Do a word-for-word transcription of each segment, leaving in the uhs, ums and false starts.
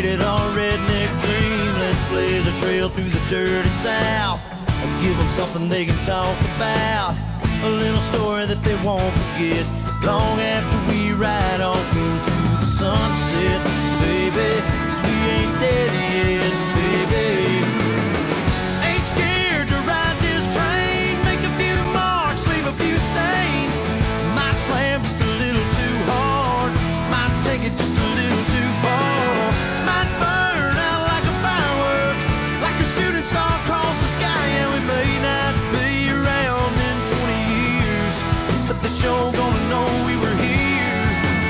rated R redneck dream. Let's blaze a trail through the dirty South. Give them something they can talk about. A little story that they won't forget long after we ride off into the sunset. Baby, 'cause we ain't dead yet, baby. Ain't scared to ride this train. Make a few marks, leave a few stains. Might slam just a little too hard. Might take it just a little too far. Might burn out like a firework, like a shooting star across the sky. And we may not be around in twenty years, but the show gonna know we were here.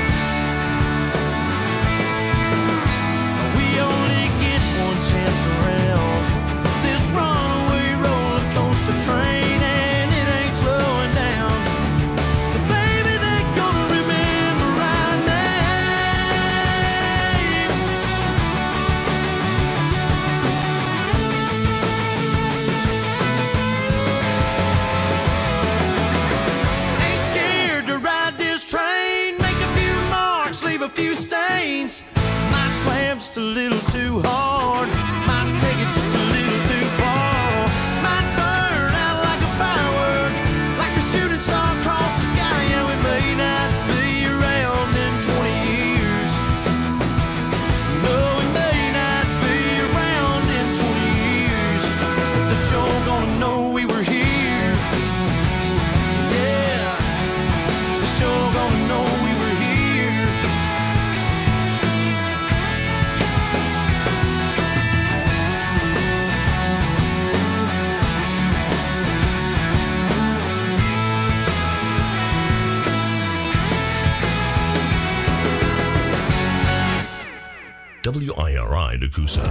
We only get one chance around this runaway roller coaster train, and it ain't slowing down. So baby, they're gonna remember our name. Ain't scared to ride this train. Make a few marks, leave a few stains. Might slam just a little too hard. Might take it just a little too far. Might burn out like a firework, like a shooting star across the sky. And we may not be around in twenty years. No, we may not be around in twenty years, but the show gonna know we were here. Yeah, the show gonna know we were here. W I R I Nakusa.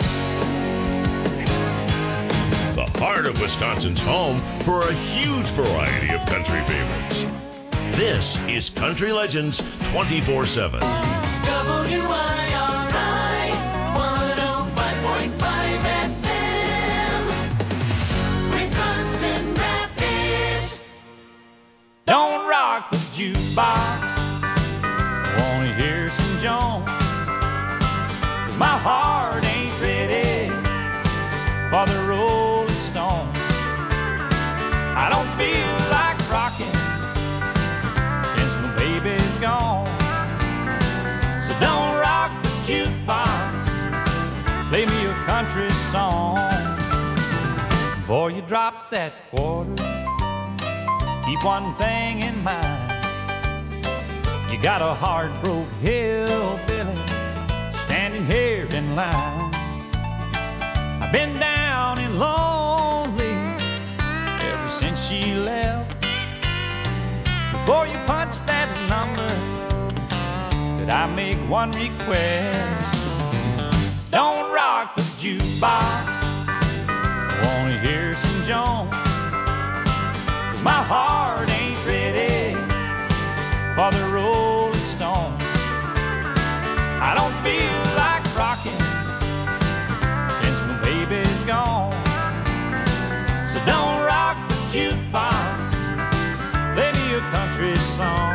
The heart of Wisconsin's home for a huge variety of country favorites. This is Country Legends twenty-four seven. W I R I one oh five point five F M, Wisconsin Rapids. Don't rock the jukebox. I wanna hear some Jones. 'Cause my heart ain't ready for the Rolling Stone. I don't feel like rocking since my baby's gone. So don't rock the jukebox. Play me a country song. Before you drop that quarter, keep one thing in mind. You got a heart-broke hillbilly standing here in line. I've been down and lonely ever since she left. Before you punch that number, could I make one request? Don't rock the jukebox. I wanna hear some Jones. 'Cause my heart ain't ready for the Rolling Stone. I don't feel like rocking since my baby's gone. So don't rock the jukebox. Play me a country song.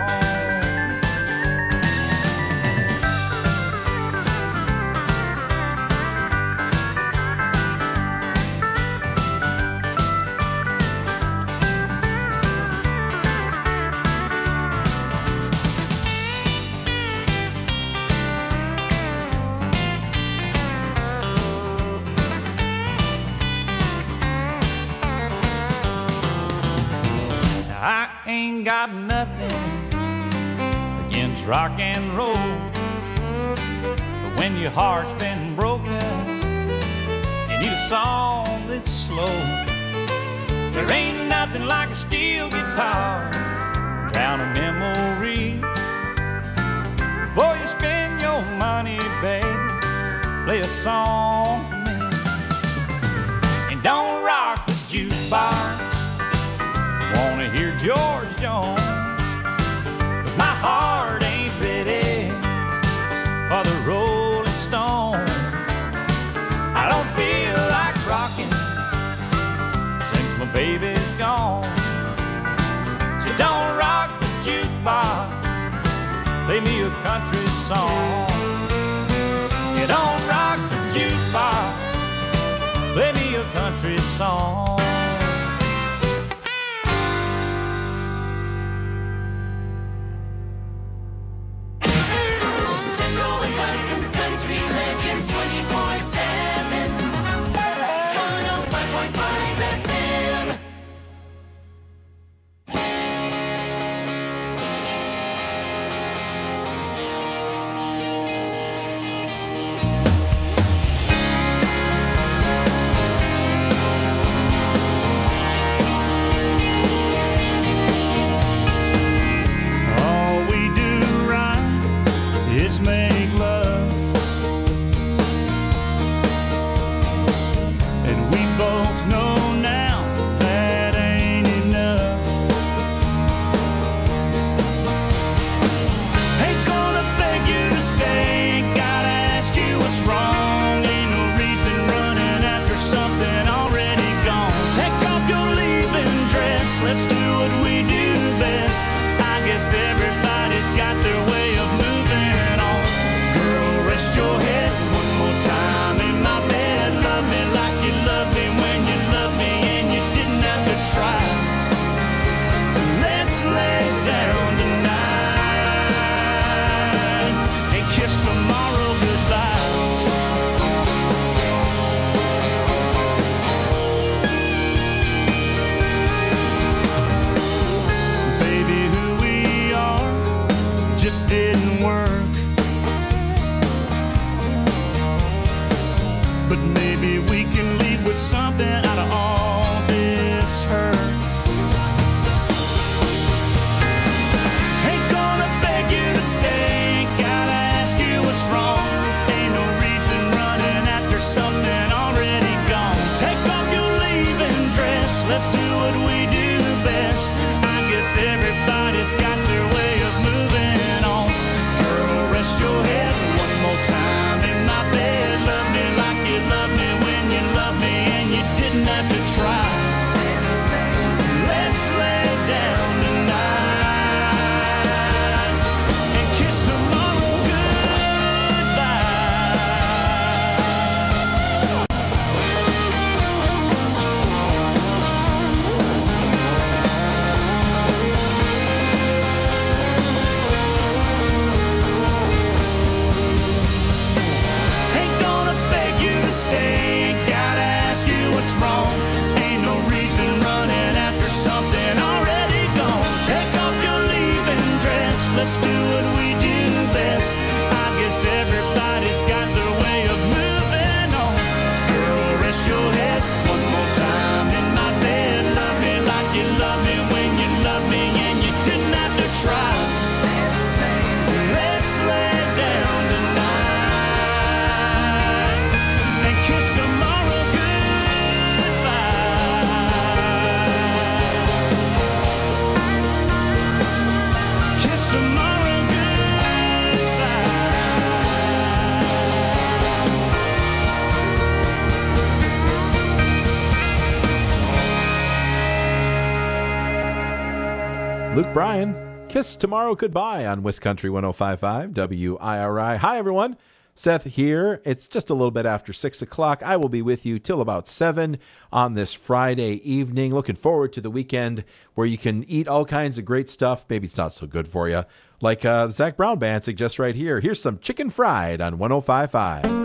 I ain't got nothing against rock and roll, but when your heart's been broken, you need a song that's slow. There ain't nothing like a steel guitar, drown a memory. Before you spend your money, baby, play a song for me. And don't rock the jukebox. Wanna hear George Jones. 'Cause my heart ain't ready for the Rolling Stone. I don't feel like rocking since my baby's gone. So don't rock the jukebox. Play me a country song. You don't country song. Central Wisconsin's Country Legends twenty-four seven. one oh five point five F M. Make love, and we both know now that ain't enough. Ain't gonna beg you to stay, ain't gotta ask you what's wrong. Ain't no reason running after something already gone. Take off your leaving dress, let's do what we do best. I guess everybody's got their way of moving. Rest your head one more time in my bed. Love me like you loved me when you loved me and you didn't have to try. Let's lay down tonight and kiss tomorrow goodbye. Baby, who we are just didn't work. But maybe we can leave with something out of all this hurt. Ain't gonna beg you to stay, ain't gotta ask you what's wrong. Ain't no reason running after something already gone. Take off your leaving dress, let's do what we do best. I guess everybody's got their way of moving on. Girl, rest your head one more time in my bed. Love me like you loved me when you loved me and you didn't have to try. Let's lay down tonight and kiss tomorrow goodbye. Ain't gonna beg you to stay, ain't gotta ask you what's wrong. Ain't no reason running after something already gone. Take off your leaving dress, let's do what we do best. I guess everybody's got their way of moving on. Girl, rest your head one more time in my bed. Love me like you loved me when you loved me and you didn't have to try. Let's lay down tonight and kiss tomorrow goodbye. Kiss tomorrow goodbye. Luke Bryan, Kiss Tomorrow Goodbye on West Country one oh five point five W I R I. Hi, everyone. Seth here. It's just a little bit after six o'clock. I will be with you till about seven on this Friday evening. Looking forward to the weekend where you can eat all kinds of great stuff. Maybe it's not so good for you. Like uh, the Zach Brown Band suggests right here. Here's some chicken fried on one oh five point five.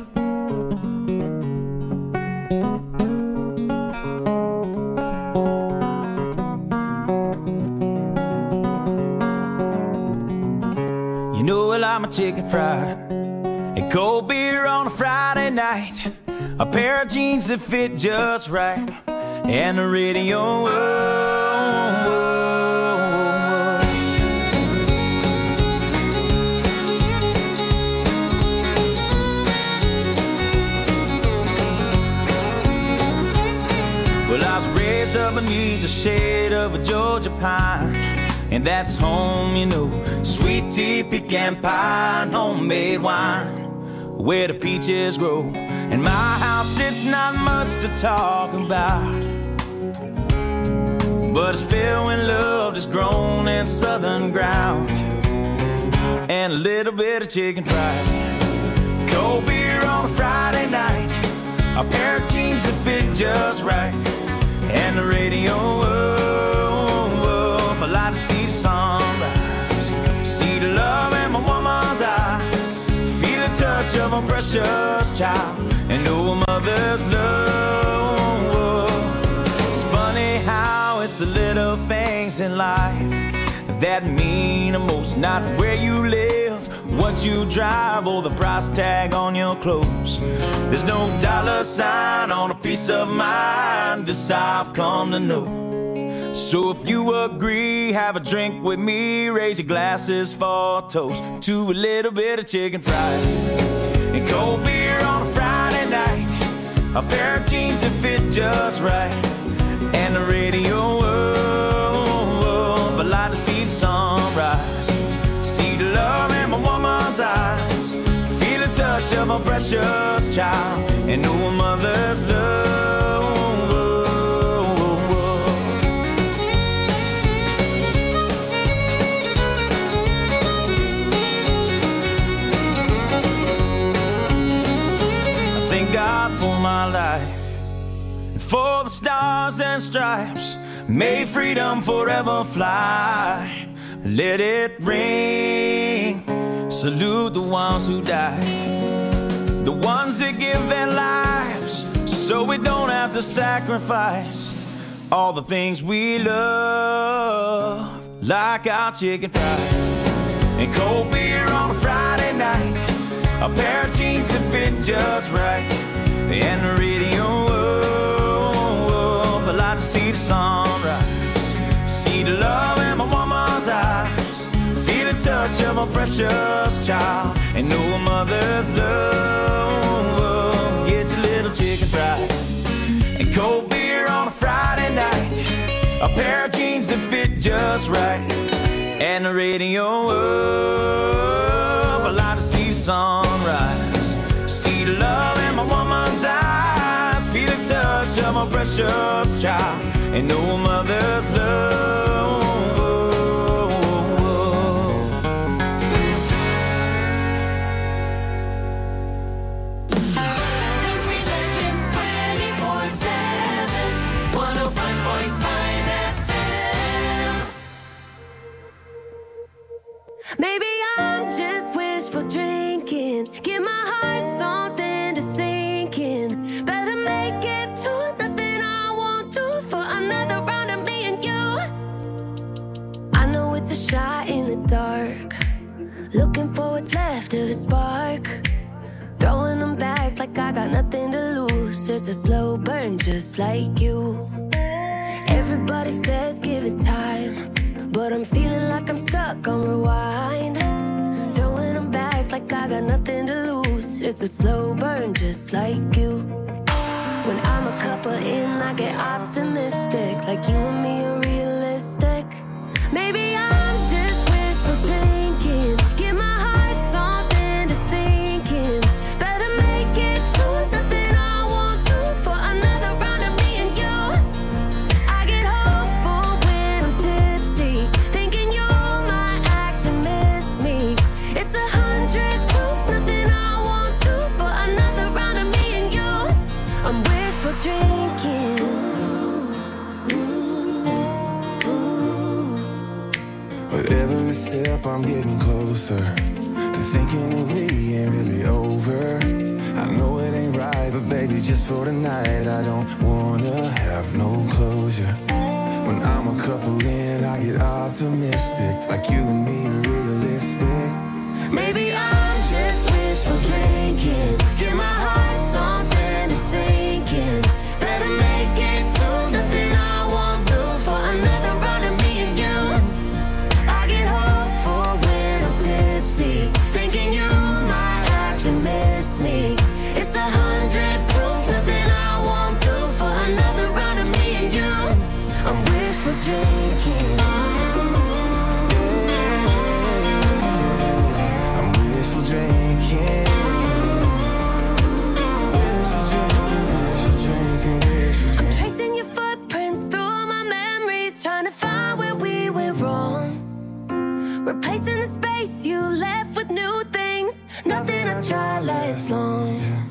You know well I'm a chicken fried and cold beer on a Friday night, a pair of jeans that fit just right, and the radio. Whoa, whoa, whoa. Well, I was raised up beneath the shade of a Georgia pine, and that's home, you know. Sweet tea, pecan pie, and homemade wine, where the peaches grow. In my house, it's not much to talk about, but it's filled when love is grown in southern ground, and a little bit of chicken fried. Cold beer on a Friday night, a pair of jeans that fit just right. And the radio up, I like to see the sunrise, see the love in my woman's eyes, feel the touch of a precious child, and know a mother's love. It's funny how it's the little things in life that mean the most, not where you live, what you drive, or the price tag on your clothes. There's no dollar sign on a piece of mind, this I've come to know. So if you agree, have a drink with me, raise your glasses for a toast to a little bit of chicken fried and cold beer on a Friday night, a pair of jeans that fit just right, and the radio up. I like to see the sunrise, see the love in my woman's eyes, feel the touch of a precious child, and know a mother's love. I thank God for my life and for the stars and stripes. May freedom forever fly. Let it ring. Salute the ones who died, the ones that give their lives so we don't have to sacrifice all the things we love, like our chicken fried and cold beer on a Friday night, a pair of jeans that fit just right, and the radio up. I like to see the sunrise, see the love in my woman's eyes, feel the touch of a precious child, and know a mother's love. Get your little chicken fried and cold beer on a Friday night, a pair of jeans that fit just right, and the radio up. I like to see the sunrise, see the love in my woman's eyes, feel the touch of a precious child, and know a mother's love. Country Legends twenty-four seven, one oh five point five F M. Maybe I'm just wishful drinking. Give my heart something to sink in. Better make it to nothing I won't do for another round of me and you. I know it's a shot in the dark, looking for what's left of a spark. Throwing them back like I got nothing to lose. It's a slow burn just like you. Everybody says give it time, but I'm feeling like I'm stuck on rewind. Throwing them back like I got nothing to lose. It's a slow burn just like you. When I'm a couple in, I get optimistic, like you and me are realistic. Maybe I'm just wishful drinking. Give my heart something to sink in. Better make it to nothing I won't do for another round of me and you. I get hopeful when I'm tipsy, thinking you might actually miss me. It's a hundred proof, nothing I won't do for another round of me and you. I'm wishful drinking. Ooh, ooh, ooh. With every sip I'm getting closer to thinking that we ain't really over. I know it ain't right, but baby, just for tonight I don't wanna have no closure. When I'm a couple in, I get optimistic, like you and me are realistic. Maybe I'm just wishful drinking. Give my heart something to sink in. Better make it to nothing I won't do for another round of me and you. I get hopeful when I'm tipsy, thinking you might actually miss me. It's a hundred proof, nothing I won't do for another round of me and you. I'm wishful drinking. I'm wishful drinking. Wishful drinking, wishful drinking, wishful I'm drinking. tracing your footprints through my memories, trying to find where we went wrong. Replacing the space you left with new things. Nothing I try lasts long.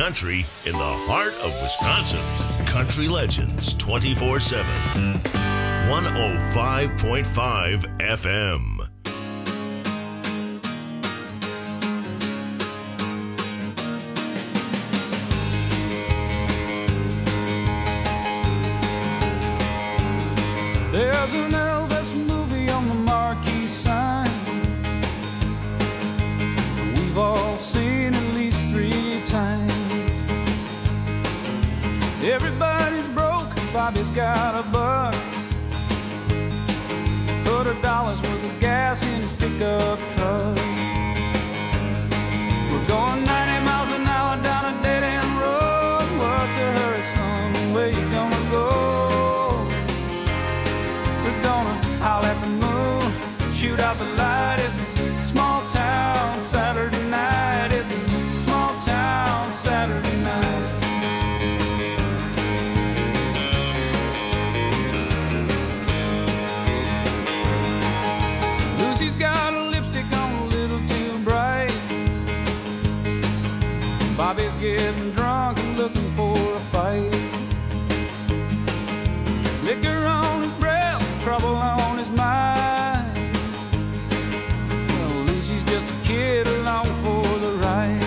country in the heart of Wisconsin. Country Legends twenty-four seven. one oh five point five F M. There's an Elvis movie on the marquee sign. We've all seen at least three times. Everybody's broke, Bobby's got a buck. Put a dollar's worth of gas in his pickup truck. We're going ninety miles an hour down a dead-end road. What's a hurry, son? Where you gonna go? We're gonna howl at the moon, shoot out the light. It's a small town Saturday night. It's a small town Saturday night. Lucy's got a lipstick on a little too bright. Bobby's getting drunk and looking for a fight. Liquor on his breath, trouble on his mind. Well, Lucy's just a kid along for the ride.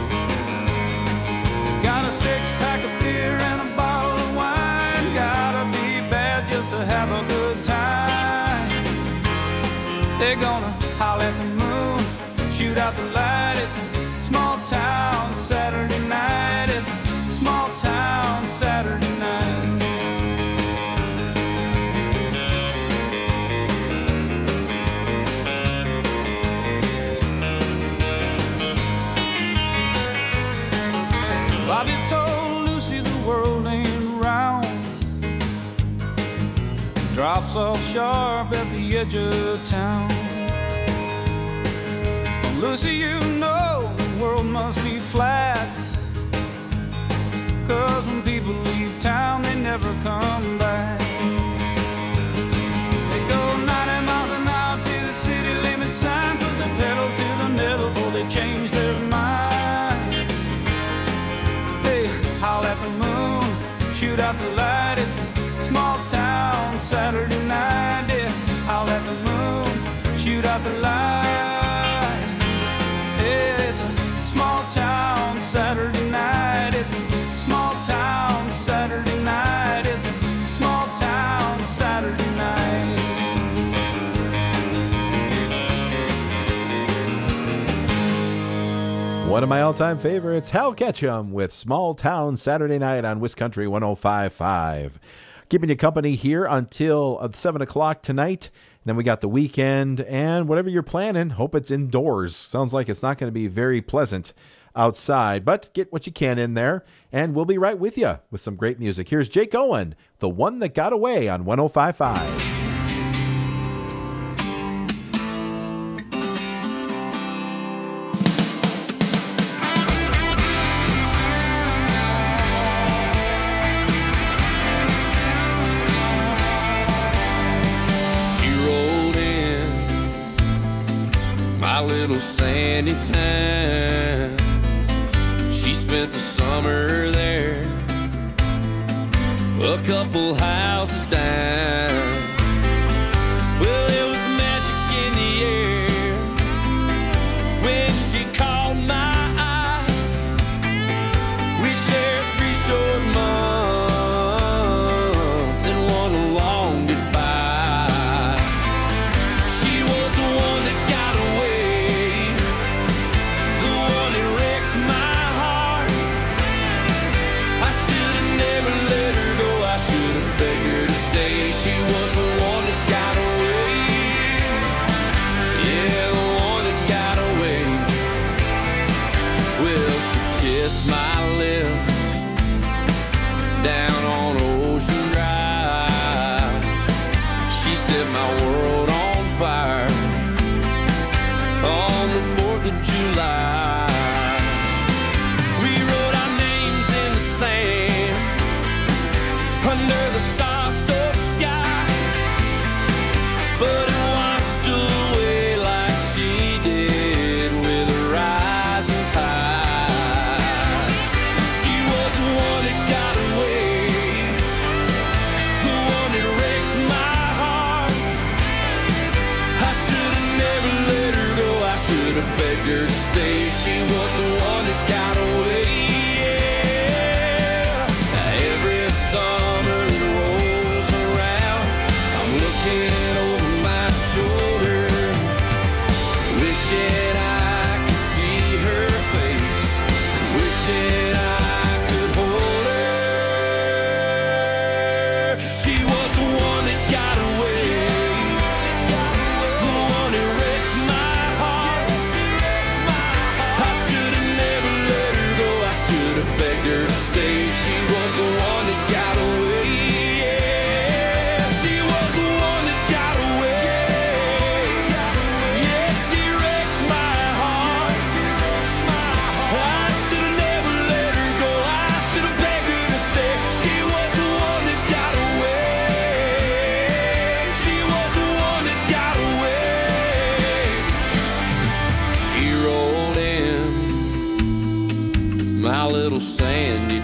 Got a six-pack of beer and a bottle of wine. Gotta be bad just to have a good time. They're gonna howl at the moon, shoot out the light. It's a small town Saturday night. It's a small town Saturday night. Bobby told Lucy the world ain't round. Drops off sharp at the edge of town. Lucy, you know the world must be flat. 'Cause when people leave town, they never come back. They go ninety miles an hour to the city limit sign. Put the pedal to the metal before they change their mind. They howl at the moon, shoot out the light. It's a small town Saturday night. They howl at the moon, shoot out the light. It's a small town Saturday night. It's a small town Saturday night. It's a small town Saturday night. One of my all-time favorites, Hal Ketchum with Small Town Saturday Night on Wiscountry one oh five point five. Keeping you company here until seven o'clock tonight. Then we got the weekend, and whatever you're planning, hope it's indoors. Sounds like it's not going to be very pleasant outside, but get what you can in there, and we'll be right with you with some great music. Here's Jake Owen, The One That Got Away on one oh five point five. Little sandy town. She spent the summer there, a couple houses down. Well, there was magic in the air when she caught my eye. We shared three short months and one long goodbye. She was the one that got away. She was the one that got away. Yeah, the one that got away. Well, she kissed my lips down on Ocean Drive. She set my world on fire on the fourth of July. We wrote our names in the sand under the stars. But it washed away like she did with a rising tide.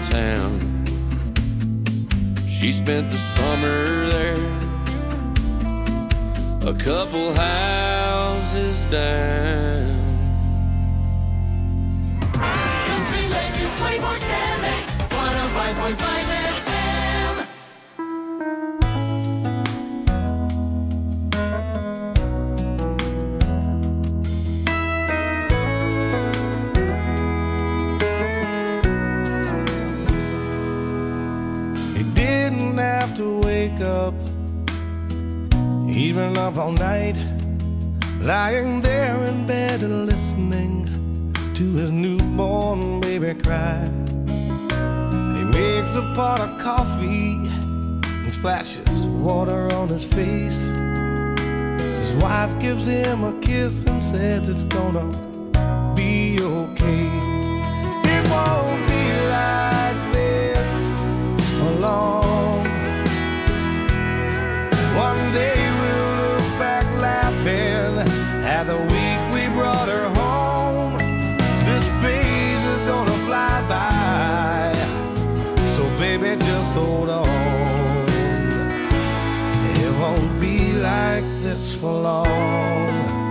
town. She spent the summer there, a couple houses down. Country Legends twenty-four seven, one oh five point five F M. To wake up, even up all night, lying there in bed and listening to his newborn baby cry. He makes a pot of coffee and splashes water on his face. His wife gives him a kiss and says it's gonna be okay. It won't be like this for long. One day we'll look back laughing at the week we brought her home. This phase is gonna fly by, so baby just hold on. It won't be like this for long.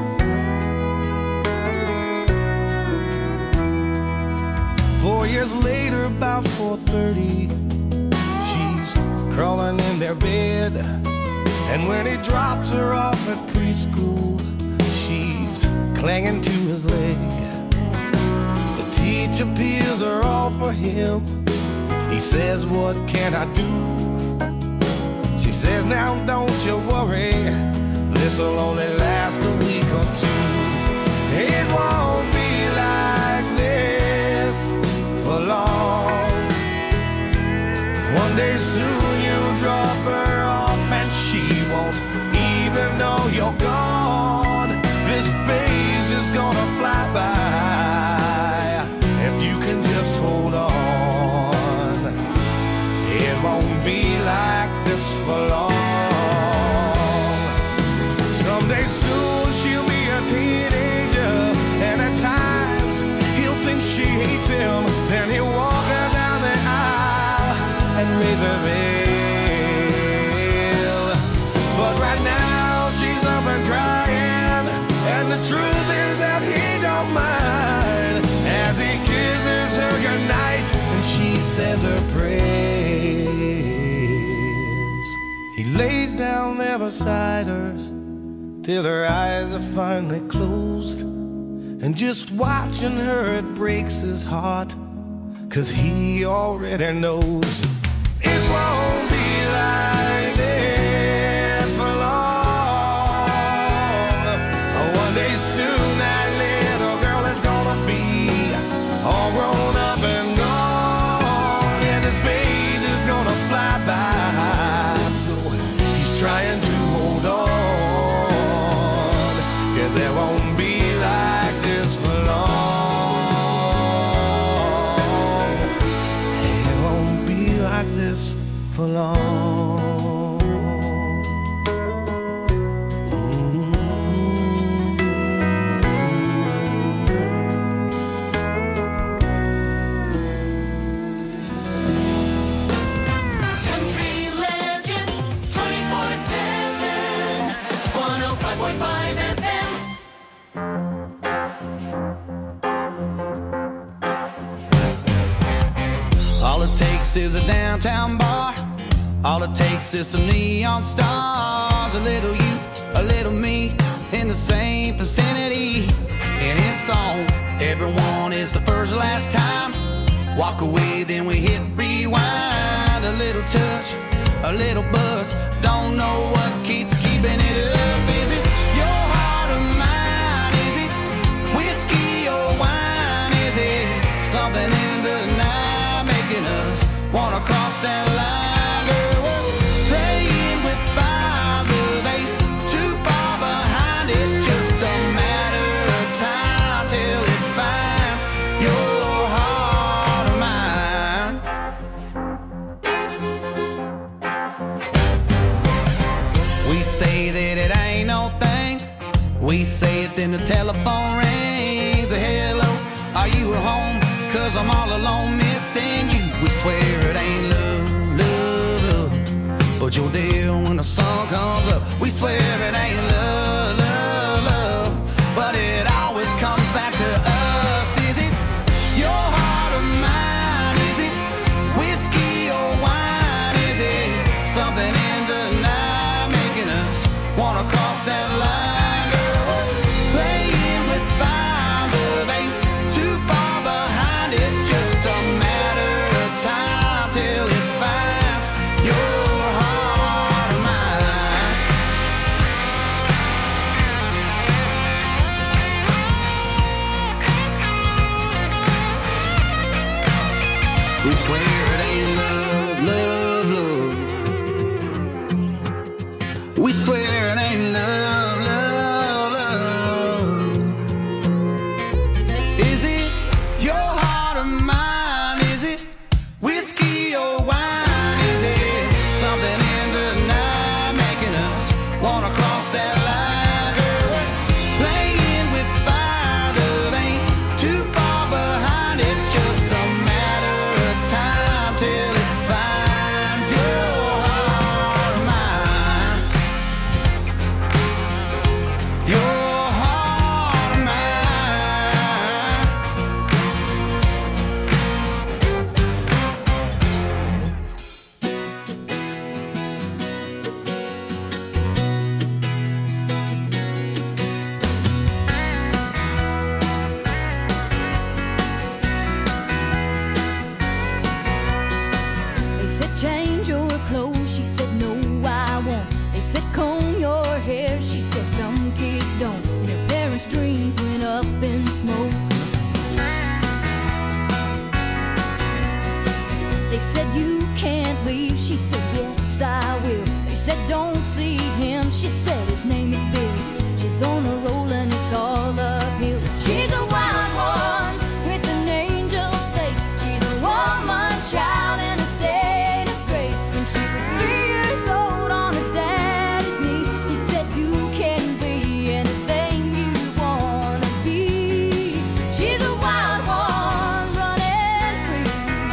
Four years later, about four thirty, she's crawling in their bed. And when he drops her off at preschool, she's clinging to his leg. The teacher peels her off for him. He says, what can I do? She says, now don't you worry, this'll only last a week or two. It won't be like this for long. One day soon you'll drop her off and she won't even know you're gone. This phase is gonna fly by if you can just hold on. It won't be like this for long. Someday soon she'll be a teenager, and at times he'll think she hates him. Then he'll walk her down the aisle and raise her veil. But right now she's up and crying, and the truth is that he don't mind as he kisses her goodnight and she says her prayers. He lays down there beside her till her eyes are finally closed, and just watching her it breaks his heart, 'cause he already knows it won't be like this for long. One day soon that little girl is gonna be all grown up and gone, and this phase is gonna fly by, so he's trying to hold on, 'cause there won't be like this for long. It won't be like this for long. Country Legends twenty-four seven, one oh five point five F M. All it takes is a downtown bar. All it takes is some neon stars. A little you, a little me, in the same vicinity. And it's on. Everyone is the first last time. Walk away, then we hit rewind. A little touch, a little buzz. Don't know what keeps keeping it up. Is it your heart or mine? Is it whiskey or wine? Is it something in the night making us wanna cross that line? Girl, we're playing with fire, but they too far behind. It's just a matter of time till it finds your heart or mine. We say that it ain't no thing. We say it, then the telephone rings. A hello, are you at home? 'Cause I'm all alone missing you. We swear it ain't love, love, love, but you'll deal when the sun comes up. We swear it ain't love, love, love, but it always comes back to us. Is it your heart or mine? Is it whiskey or wine? Is it something in the night making us wanna cross that line? Girl, playing with fire, love ain't too far behind. It's just a matter of time till it finds your heart or mine. We swear it ain't love, love, love. We swear it ain't love, love, love. Is it your heart or mine? Is it whiskey or wine? Is it something in the night making us wanna cross that line? Girl, playing with fire, love ain't too far behind. It's just a matter of time till it finds your heart or mine. Your heart or mine. They said change your clothes, she said no I won't. They said comb your hair, she said some kids don't. And her parents' dreams went up in smoke. They said you can't leave, she said yes I will. They said don't see him, she said his name is Bill. She's on a roll and it's all uphill. She's a wild one with an angel's face. She's a woman child in a state of grace. When she was three years old on her daddy's knee, he said you can be anything you wanna be. She's a wild one running free.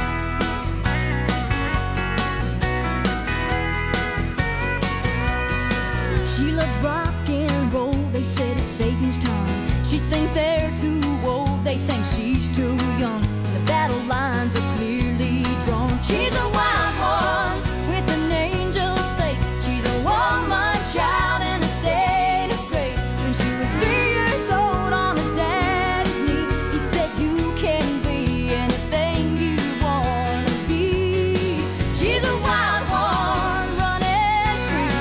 She loves rock and roll, they said it's Satan's time. She thinks they're too old, they think she's too young. The battle lines are clearly drawn. She's a wild one with an angel's face. She's a woman child in a state of grace. When she was three years old on her daddy's knee, he said you can be anything you wanna be. She's a wild one running free.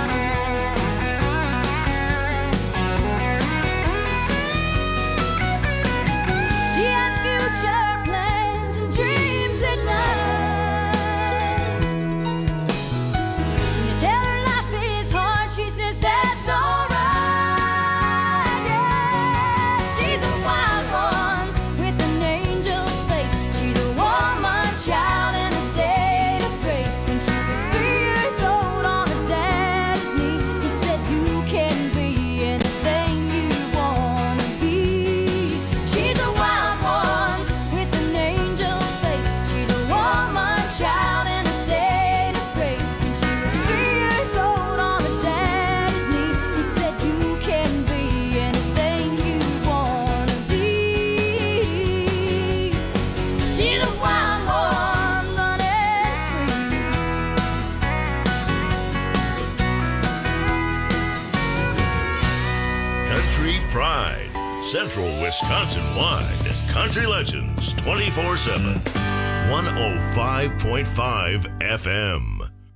She has future plans and dreams at night. When you tell her life is hard, she says that's alright. Yeah, she's a wild one with an angel's face. She's a woman child in a state of grace. When she was three years old on her daddy's knee, he said you can be anything you wanna be. She's a wild one with an angel's face. She's a woman child in a state of grace. When she was three years old on her daddy's knee, he said you can be anything you wanna be. She's a wild one running free. Country Pride, Central Wisconsin wide. Country Legends twenty-four seven. one oh five point five F M.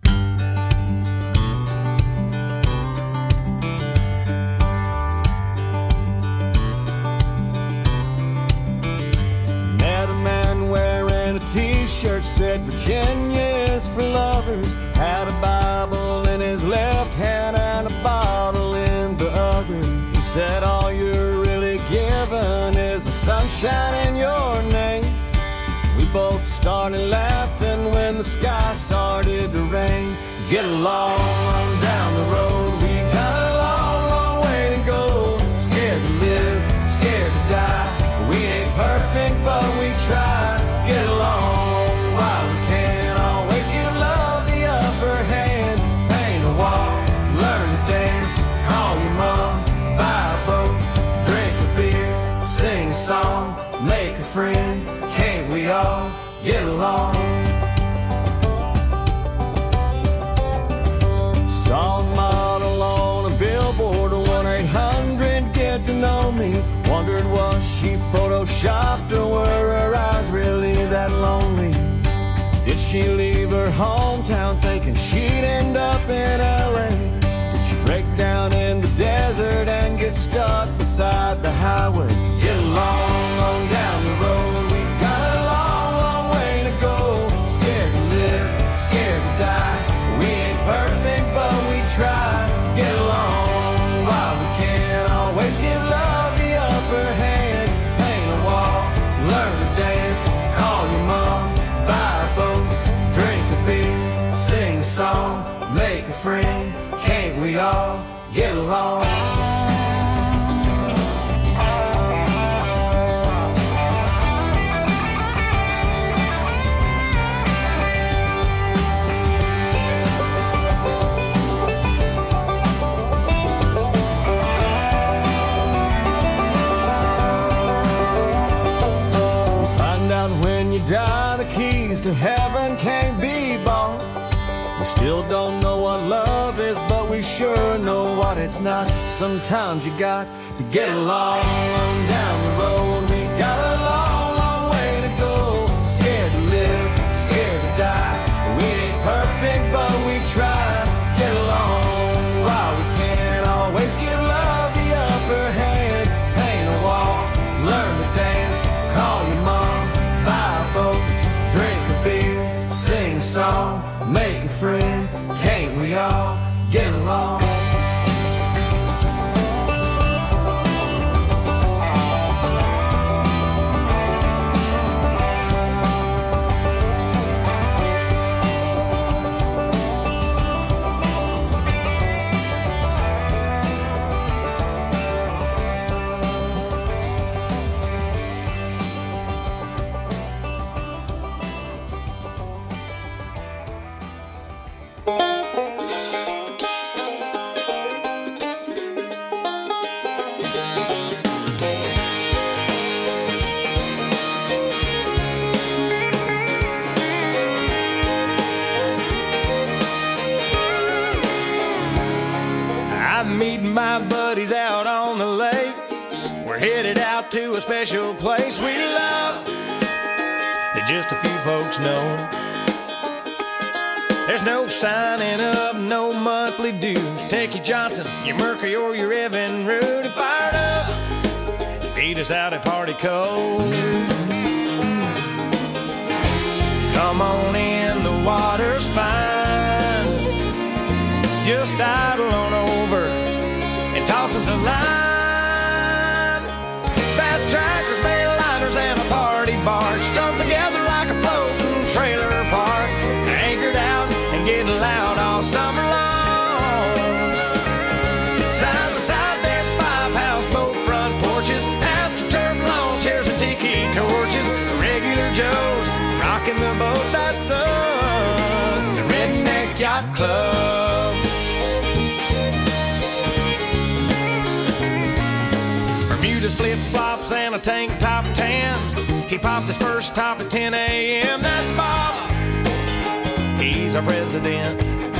Met a man wearing a t-shirt said Virginia is for lovers. Had a Bible in his left hand and a bottle in the other. He said all you're really given is the sunshine in your name. We both started laughing when the sky started to rain. Get along down the road, we got a long, long way to go. Scared to live, scared to die. We ain't perfect, but we try. Get along while we can. stopped her? Were her eyes really that lonely? Did she leave her hometown thinking she'd end up in L A? Did she break down in the desert and get stuck beside the highway? Get long, long down the road. We got a long, long way to go. Scared to live, scared to die. We ain't perfect, but we try. Get along while we can. Always give love the upper hand. Paint a wall, learn to dance. Call your mom, buy a boat, drink a beer, sing a song, make a friend. Can't we all get along? When you die, the keys to heaven can't be bought. We still don't know what love is, but we sure know what it's not. Sometimes you got to get along down the road. We got a long, long way to go. Scared to live, scared to die. We ain't perfect, but we try. Get along while we can. Always give love the upper hand. Paint a wall, learn to dance. Call your mom, buy a boat, drink a beer, sing a song, make a friend. Can't we all get along? My buddies out on the lake, we're headed out to a special place we love that just a few folks know. There's no signing up, no monthly dues. Take your Johnson, your Mercury, or your Evan Root and fired up. Beat us out at Party Cove. Come on in, the water's fine. Just idle on over and toss us a line. Fast tractors, mail liners, and a party barge strung together like a floating trailer park. Anchored out and getting loud all summer long. Side by side, there's five houseboat front porches, astroturf lawn chairs and tiki torches. Regular Joes rocking the boat, that's us, the Redneck Yacht Club. Bermuda's flip-flops and a tank top tan. He popped his first top at ten a.m. That's Bob, he's our president.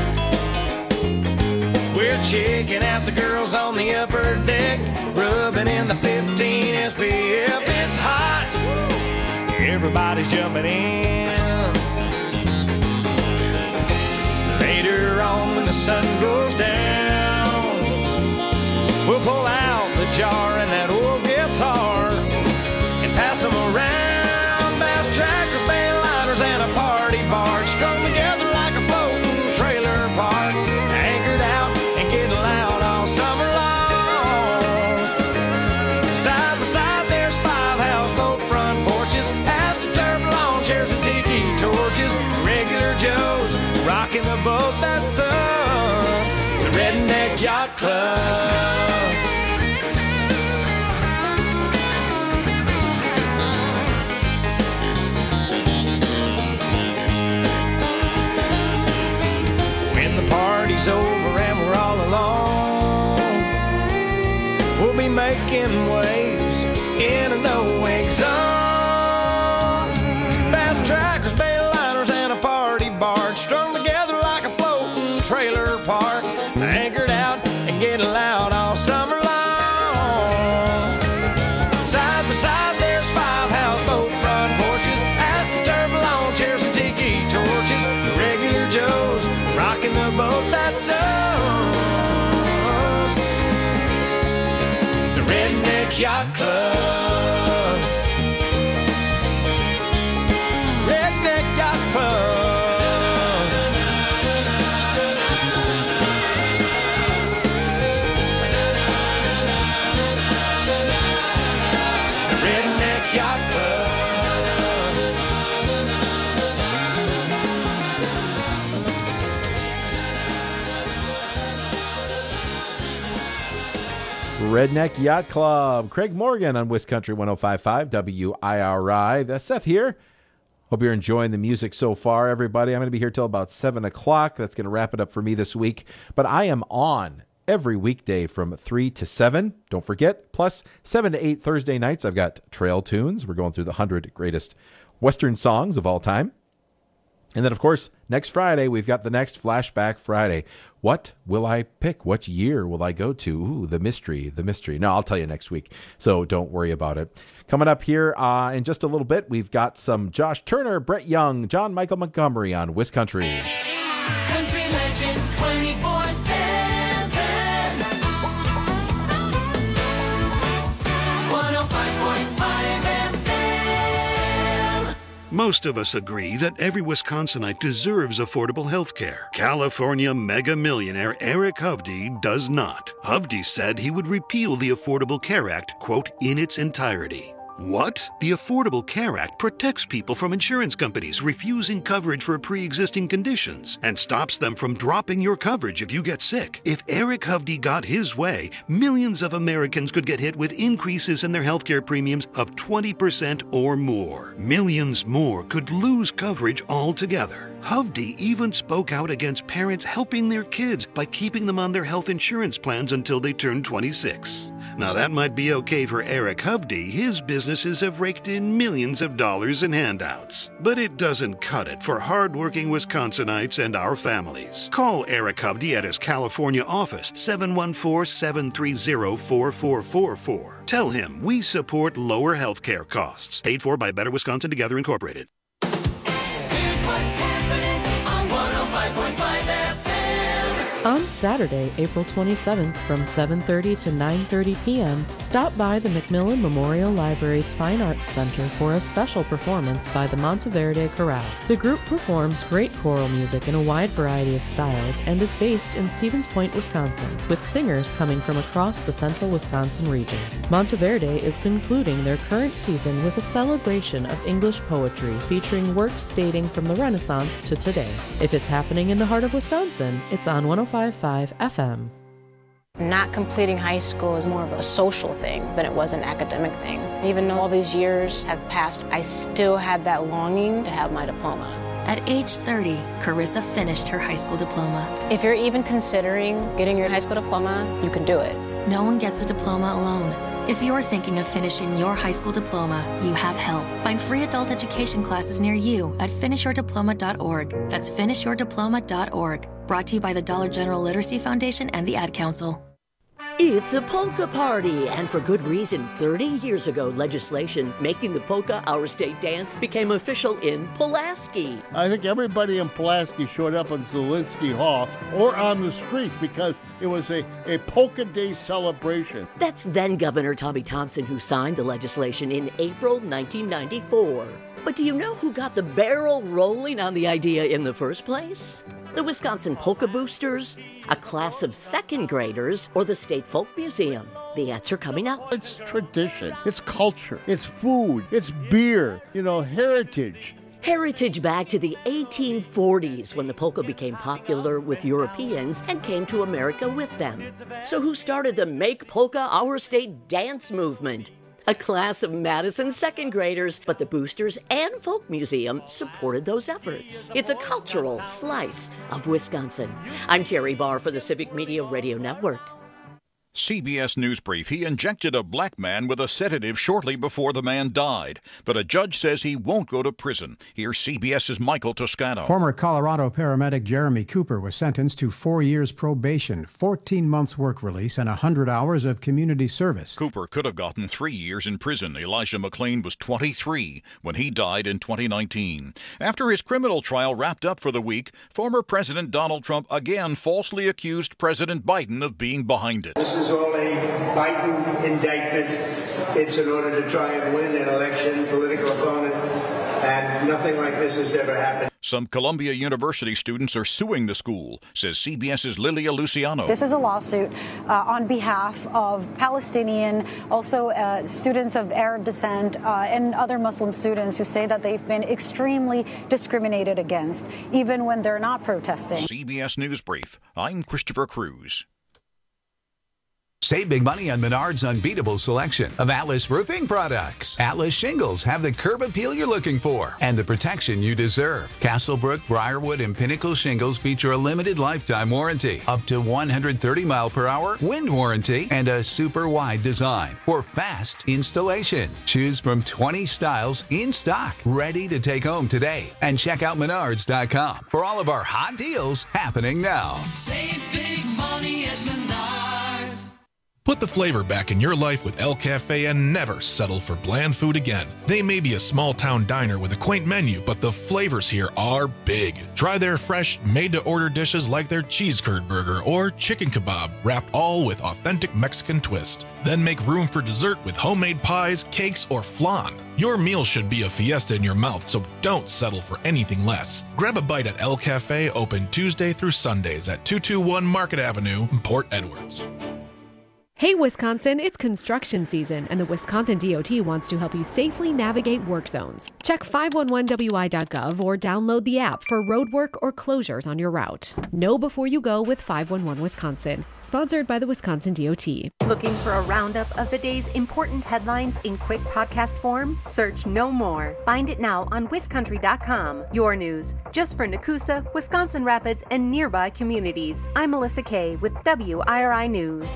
We're checking out the girls on the upper deck, rubbing in the fifteen S P F. It's hot, everybody's jumping in. Later on when the sun goes down, we'll pull out the jar and that old guitar and pass them around. Bass trackers, mail liners, and a party barge strung together like a floating trailer park. Anchored out and getting loud all summer long. Side by side, there's five houseboat front porches, astroturf lawn chairs and tiki torches. Regular Joes rocking the boat, that's us, the Redneck Yacht Club. Party's over and we're all alone, we'll be making waves in a no-wake zone. Fast trackers, mail liners, and a party barge strung together like a floating trailer park. Anchored out and getting loud all summer long. Side by side, there's five house that's us. The Redneck Yacht Club. Redneck Yacht Club. Redneck Yacht Club. Redneck Yacht Club. Craig Morgan on West Country one oh five point five W I R I. That's Seth here. Hope you're enjoying the music so far, everybody. I'm going to be here till about seven o'clock. That's going to wrap it up for me this week. But I am on every weekday from three to seven. Don't forget. Plus, seven to eight Thursday nights, I've got Trail Tunes. We're going through the one hundred greatest Western songs of all time. And then, of course, next Friday, we've got the next Flashback Friday. What will I pick? What year will I go to? Ooh, the mystery, the mystery. No, I'll tell you next week, so don't worry about it. Coming up here uh, in just a little bit, we've got some Josh Turner, Brett Young, John Michael Montgomery on Wiz Country. Country Legends twenty-four seven. one oh five point five F M. Most of us agree that every Wisconsinite deserves affordable health care. California mega millionaire Eric Hovde does not. Hovde said he would repeal the Affordable Care Act, quote, in its entirety. What? The Affordable Care Act protects people from insurance companies refusing coverage for pre-existing conditions and stops them from dropping your coverage if you get sick. If Eric Hovde got his way, millions of Americans could get hit with increases in their healthcare premiums of twenty percent or more. Millions more could lose coverage altogether. Hovde even spoke out against parents helping their kids by keeping them on their health insurance plans until they turn twenty-six. Now that might be okay for Eric Hovde. His businesses have raked in millions of dollars in handouts. But it doesn't cut it for hardworking Wisconsinites and our families. Call Eric Hovde at his California office, seven one four, seven three zero, four four four four. Tell him we support lower health care costs. Paid for by Better Wisconsin Together Incorporated. Here's what's happening on one oh five point five F M. On Saturday, April twenty-seventh from seven thirty to nine thirty p.m., stop by the Macmillan Memorial Library's Fine Arts Center for a special performance by the Monteverde Chorale. The group performs great choral music in a wide variety of styles and is based in Stevens Point, Wisconsin, with singers coming from across the central Wisconsin region. Monteverde is concluding their current season with a celebration of English poetry featuring works dating from the Renaissance to today. If it's happening in the heart of Wisconsin, it's on one oh five point five F M. Not completing high school is more of a social thing than it was an academic thing. Even though all these years have passed, I still had that longing to have my diploma. At age thirty, Carissa finished her high school diploma. If you're even considering getting your high school diploma, you can do it. No one gets a diploma alone. If you're thinking of finishing your high school diploma, you have help. Find free adult education classes near you at finish your diploma dot org. That's finish your diploma dot org. Brought to you by the Dollar General Literacy Foundation and the Ad Council. It's a polka party, and for good reason. thirty years ago, legislation making the polka our state dance became official in Pulaski. I think everybody in Pulaski showed up in Zielinski Hall or on the streets because it was a, a polka day celebration. That's then Governor Tommy Thompson who signed the legislation in April nineteen ninety-four. But do you know who got the barrel rolling on the idea in the first place? The Wisconsin Polka Boosters, a class of second graders, or the State Folk Museum? The answer coming up. It's tradition, it's culture, it's food, it's beer, you know, heritage. Heritage back to the eighteen forties when the polka became popular with Europeans and came to America with them. So who started the Make Polka Our State dance movement? A class of Madison second graders, but the Boosters and Folk Museum supported those efforts. It's a cultural slice of Wisconsin. I'm Terry Barr for the Civic Media Radio Network. C B S News Brief. He injected a black man with a sedative shortly before the man died, but a judge says he won't go to prison. Here's CBS's Michael Toscano. Former Colorado paramedic Jeremy Cooper was sentenced to four years probation, fourteen months work release, and one hundred hours of community service. Cooper could have gotten three years in prison. Elijah McClain was twenty-three when he died in twenty nineteen. After his criminal trial wrapped up for the week, former President Donald Trump again falsely accused President Biden of being behind it. This is all a Biden indictment. It's in order to try and win an election, political opponent, and nothing like this has ever happened. Some Columbia University students are suing the school, says CBS's Lilia Luciano. This is a lawsuit uh, on behalf of Palestinian, also uh, students of Arab descent, uh, and other Muslim students who say that they've been extremely discriminated against, even when they're not protesting. C B S News Brief. I'm Christopher Cruz. Save big money on Menard's unbeatable selection of Atlas roofing products. Atlas shingles have the curb appeal you're looking for and the protection you deserve. Castlebrook, Briarwood, and Pinnacle shingles feature a limited lifetime warranty, up to one hundred thirty mile per hour wind warranty, and a super wide design for fast installation. Choose from twenty styles in stock, ready to take home today. And check out Menards dot com for all of our hot deals happening now. Save big money at Menards. Put the flavor back in your life with El Cafe and never settle for bland food again. They may be a small-town diner with a quaint menu, but the flavors here are big. Try their fresh, made-to-order dishes like their cheese curd burger or chicken kebab, wrapped all with authentic Mexican twist. Then make room for dessert with homemade pies, cakes, or flan. Your meal should be a fiesta in your mouth, so don't settle for anything less. Grab a bite at El Cafe, open Tuesday through Sundays at two two one Market Avenue, Port Edwards. Hey Wisconsin, it's construction season, and the Wisconsin D O T wants to help you safely navigate work zones. Check five one one W I dot gov or download the app for roadwork or closures on your route. Know before you go with five one one Wisconsin, sponsored by the Wisconsin D O T. Looking for a roundup of the day's important headlines in quick podcast form? Search No More. Find it now on Wiscountry dot com. Your news, just for Nakusa, Wisconsin Rapids, and nearby communities. I'm Melissa Kay with W I R I News.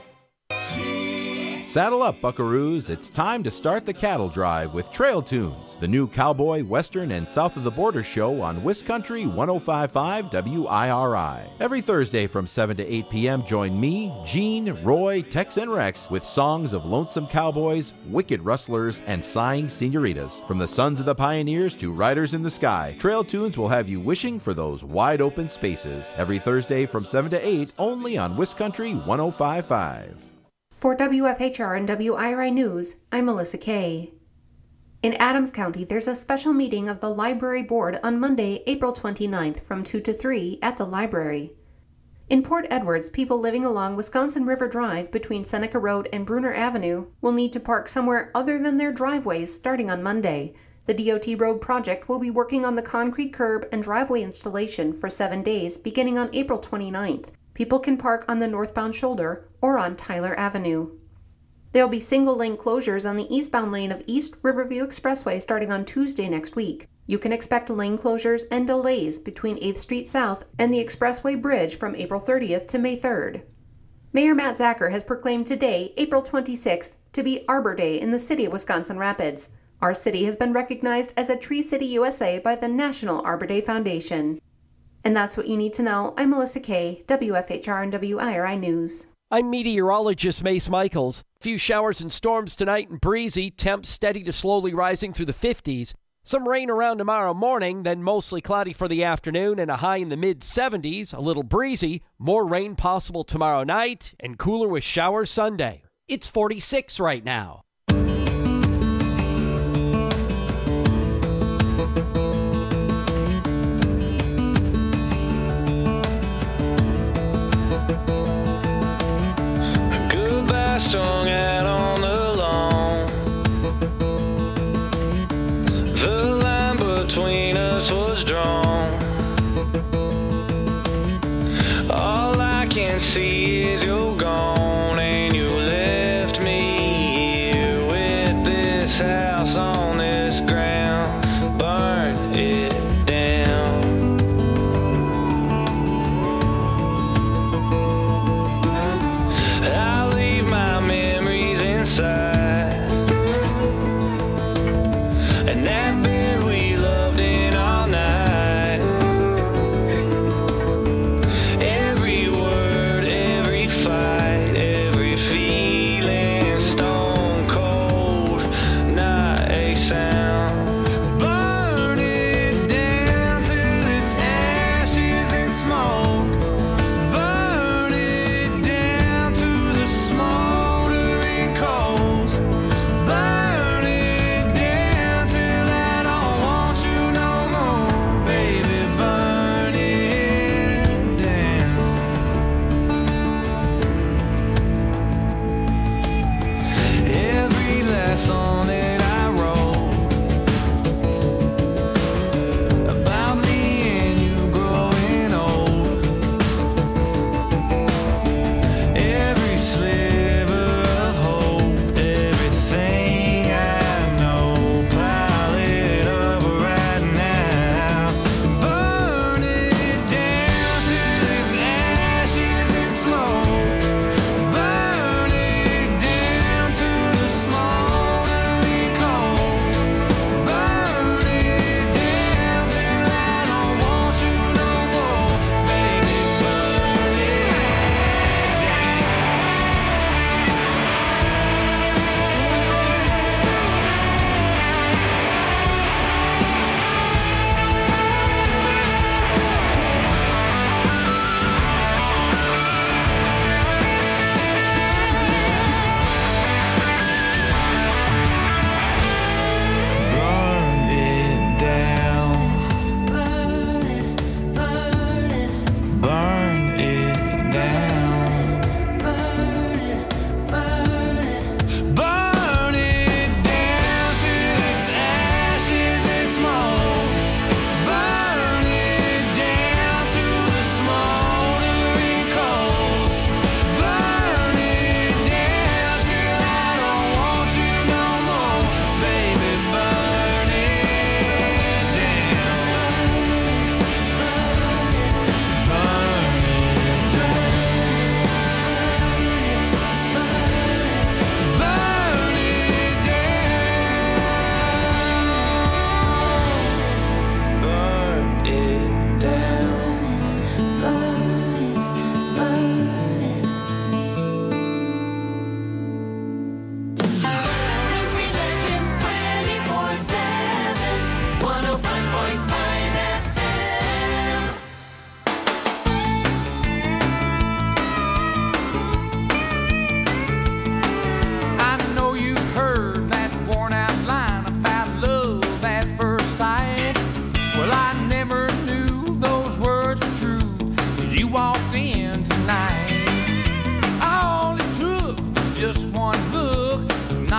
Saddle up, buckaroos. It's time to start the cattle drive with Trail Tunes, the new cowboy, western, and south of the border show on Wiscountry one oh five point five W I R I. Every Thursday from seven to eight p.m., join me, Gene, Roy, Tex, and Rex with songs of lonesome cowboys, wicked rustlers, and sighing senoritas. From the sons of the pioneers to riders in the sky, Trail Tunes will have you wishing for those wide open spaces. Every Thursday from seven to eight, only on Wiscountry one oh five point five. For W F H R and W I R I News, I'm Melissa Kay. In Adams County, there's a special meeting of the Library Board on Monday, April twenty-ninth from two to three at the library. In Port Edwards, people living along Wisconsin River Drive between Seneca Road and Bruner Avenue will need to park somewhere other than their driveways starting on Monday. The D O T road project will be working on the concrete curb and driveway installation for seven days beginning on April twenty-ninth. People can park on the northbound shoulder or on Tyler Avenue. There will be single-lane closures on the eastbound lane of East Riverview Expressway starting on Tuesday next week. You can expect lane closures and delays between eighth Street South and the Expressway Bridge from April thirtieth to May third. Mayor Matt Zacher has proclaimed today, April twenty-sixth, to be Arbor Day in the city of Wisconsin Rapids. Our city has been recognized as a Tree City U S A by the National Arbor Day Foundation. And that's what you need to know. I'm Melissa Kay, W F H R and W I R I News. I'm meteorologist Mace Michaels. Few showers and storms tonight and breezy, temps steady to slowly rising through the fifties. Some rain around tomorrow morning, then mostly cloudy for the afternoon and a high in the mid seventies, a little breezy, more rain possible tomorrow night, and cooler with showers Sunday. It's forty-six right now. Strung out on the lawn. The line between us was drawn. All I can see is you're gone, and you left me here with this house on this ground. Burn it down. I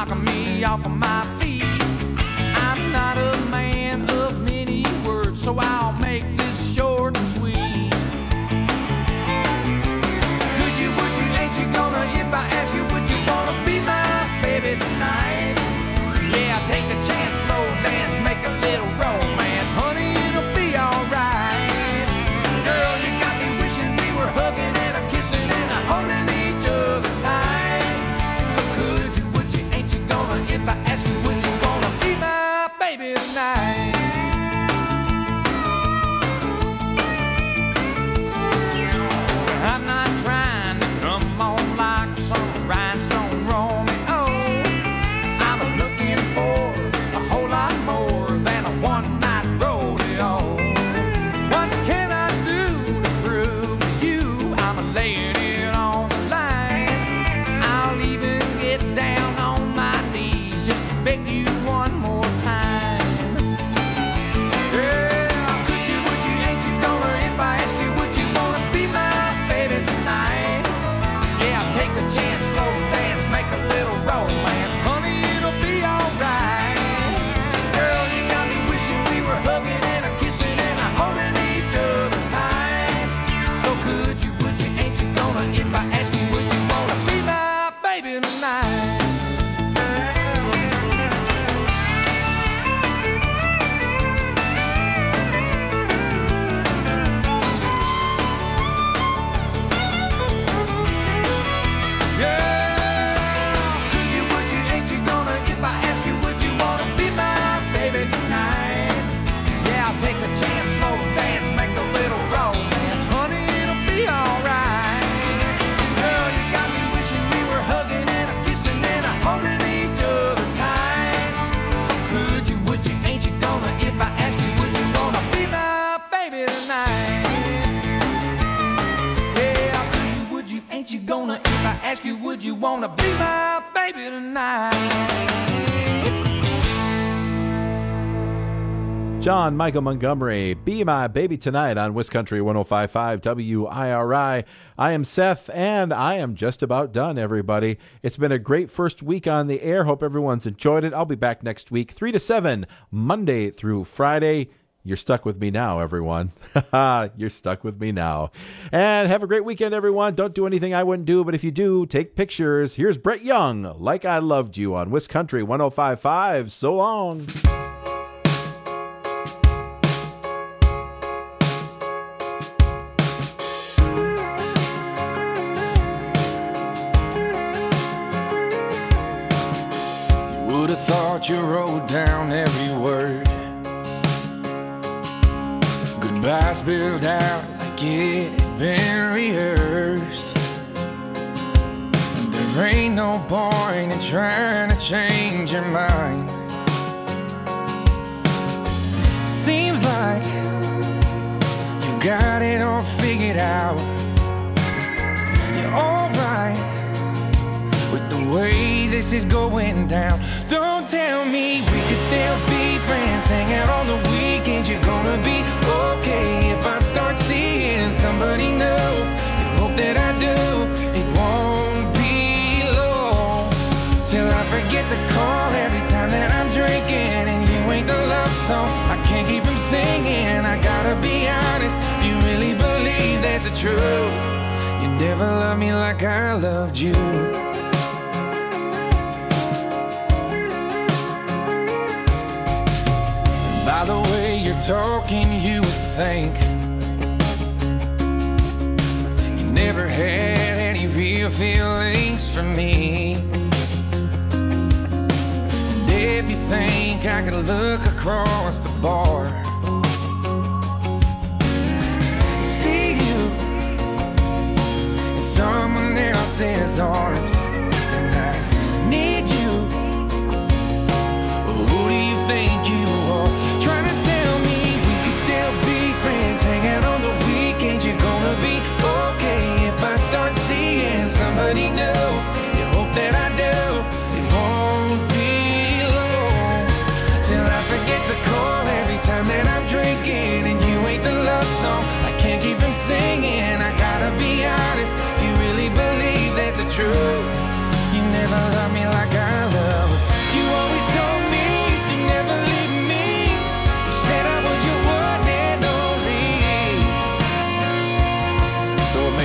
knocking me off of my feet. I'm not a man of many words, so I'll make this short and sweet. Could you, would you, ain't you gonna, if I ask you, would you wanna be my baby tonight? Yeah, take a chance, slow dance, make a little romance. Honey, it'll be alright. Girl, you got me wishing we were hugging and a kissing and a holding each other tight. So could you, would you, ain't you gonna, if I ask you, would you wanna be my baby tonight? I'm not trying to come on like some rhinestone Romeo. I'm looking for a whole lot more than a one-night rodeo. What can I do to prove to you I'm laying it on the line? I'll even get down on my knees just to beg you one more time. Yeah, could you, would you, ain't you gonna, if I ask you, would you wanna be my baby tonight? Yeah, take a chance, slow dance, make a little romance. Honey, it'll be alright. Girl, you got me wishing we were hugging and a kissing and a holding each other tight. So could you, would you, ain't you gonna, if I ask you, would you wanna be my baby tonight? Take a chance, slow dance, make a little romance. Honey, it'll be alright. Girl, you got me wishing we were hugging and a kissing and a holding each other tight. So could you, would you, ain't you gonna, if I ask you, would you wanna be my baby tonight? Yeah, could you, would you, ain't you gonna, if I ask you, would you wanna be my baby tonight? John Michael Montgomery, Be My Baby Tonight on Wiscountry one oh five point five W I R I. I am Seth, and I am just about done, everybody. It's been a great first week on the air. Hope everyone's enjoyed it. I'll be back next week, three to seven, Monday through Friday. You're stuck with me now, everyone. You're stuck with me now. And have a great weekend, everyone. Don't do anything I wouldn't do, but if you do, take pictures. Here's Brett Young, Like I Loved You on Wiscountry one oh five point five. So long. Would have thought you wrote down every word. Goodbye spilled out like it had been rehearsed. And there ain't no point in trying to change your mind. Seems like you've got it all figured out. You're alright with the way this is going down. Don't tell me we could still be friends, hang out on the weekends. You're gonna be okay if I start seeing somebody new. You hope that I do. It won't be long till I forget to call every time that I'm drinking, and you ain't the love song I can't keep from singing. I gotta be honest, if you really believe that's the truth, you never loved me like I loved you. By the way you're talking, you would think you never had any real feelings for me. And if you think I could look across the bar, see you in someone else's arms, and I need you. Who do you think you are? Trying to tell me we could still be friends, hang out on the weekends. You're gonna be okay if I start seeing somebody new. You hope that I do. It won't be long till I forget to call every time that I'm drinking, and you ain't the love song I can't keep from singing. I gotta be honest, if you really believe that's the truth, you never loved me like I love.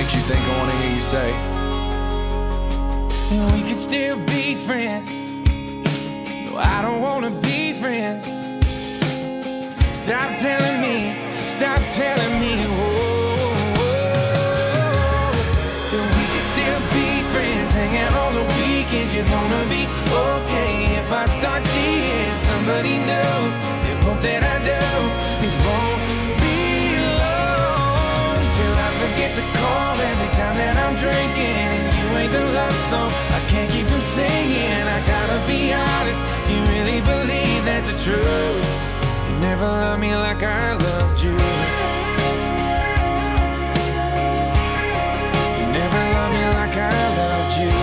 makes you think I wanna hear you say. We could still be friends. No, I don't wanna be friends. Stop telling me, stop telling me, whoa, whoa. That we could still be friends, hang out on the weekends. You're gonna be okay if I start seeing somebody new. You hope that I do. It won't be long till I forget to call every time that I'm drinking. And you ain't the love song I can't keep from singing. I gotta be honest, you really believe that's the truth. You never loved me like I loved you. You never loved me like I loved you.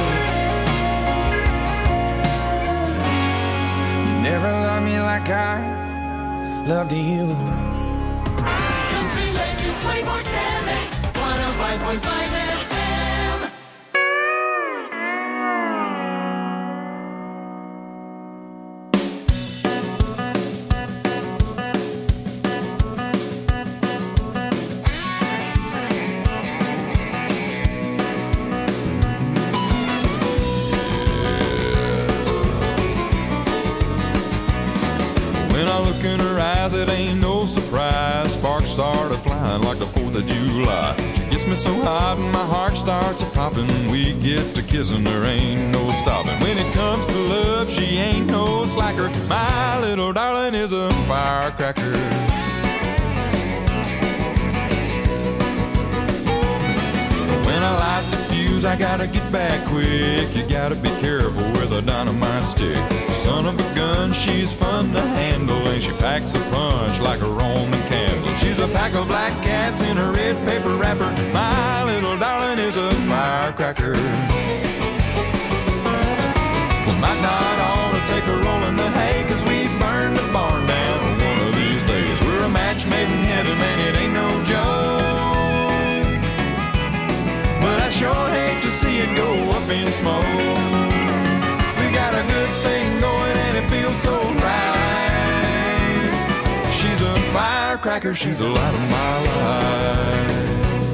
You never loved me like I loved you. Country Legends twenty-four seven, one oh five point five F M. When I look in her eyes, it ain't no surprise. Sparks started flying like the fourth of July. She gets me so hot and my heart starts a-popping. We get to kissing, there ain't no stopping. When it comes to love, she ain't no slacker. My little darling is a firecracker. When I light the fuse, I gotta get back quick. You gotta be careful with a dynamite stick. Son of a gun, she's fun to handle, and she packs a punch like a Roman candle. She's a pack of black cats in a red paper wrapper. My little darling is a firecracker. We might not ought to take a roll in the hay, 'cause we burn the barn down one of these days. We're a match made in heaven, man, it ain't no joke. But I sure hate to see it go up in smoke. We got a good thing going and it feels so right. She's a firecracker, she's the light of my life.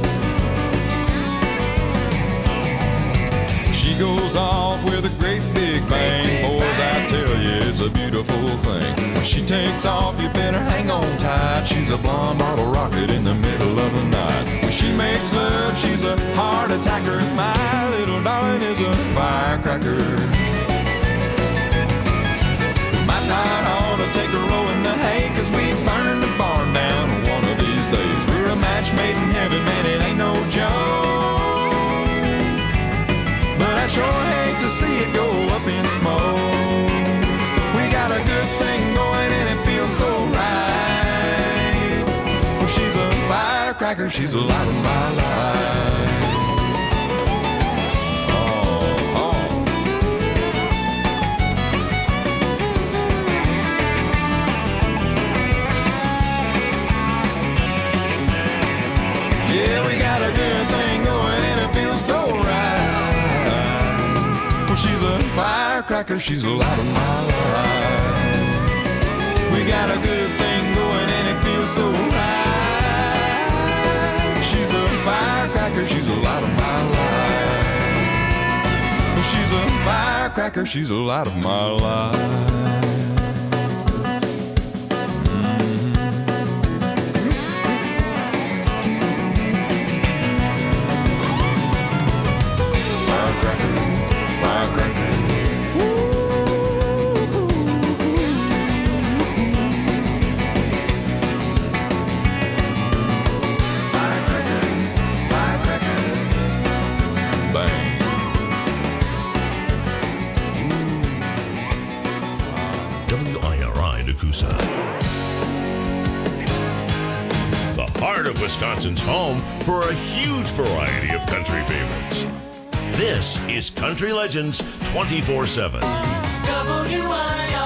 She goes off with a great big bang. Boys, I tell you, it's a beautiful thing. When she takes off, you better hang on tight. She's a blonde bottle rocket in the middle of the night. When she makes love, she's a heart attacker. My little darling is a firecracker. We might not ought to take a roll in the hay, 'cause we burn the barn down one of these days. We're a match made in heaven, man, it ain't no joke. But I sure hate to see it go up in smoke. We got a good thing going and it feels so right. Well, she's a firecracker, she's the light of my life. Oh, oh. Yeah, we got a good thing going and it feels so right. Well, she's a firecracker, she's the light of my life. We got a good thing going and it feels so right. She's a firecracker, she's the light of my life. Well, she's a firecracker, she's the light of my life. W I R I Nakusa. The heart of Wisconsin's home for a huge variety of country favorites. This is Country Legends twenty-four seven. W I